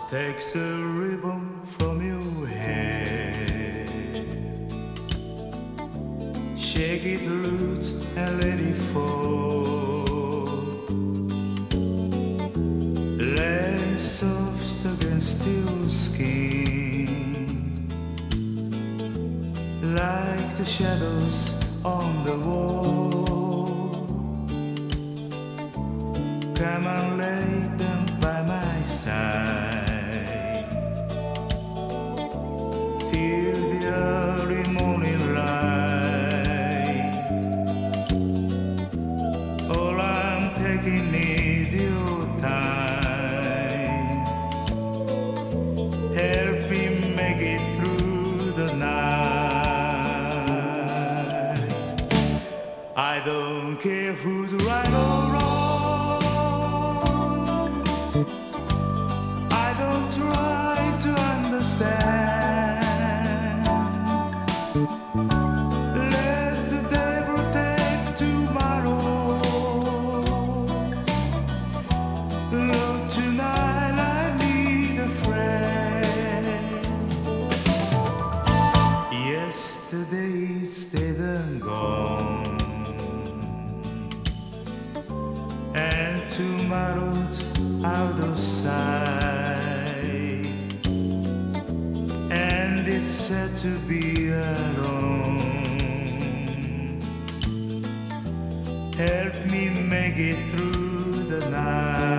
Take the ribbon from your hair, shake it loose and let it fall. Lay soft against your skin, like the shadows on the wall. Come and lay them by my side till the early morning light. All I'm taking is your time. Help me make it through the night. I don't care who's right or wrong. I don't try to understand. Let the devil take tomorrow. Love tonight, I need a friend. Yesterday's dead and gone, and tomorrow's out of sight, and it's sad to be alone. Help me make it through the night.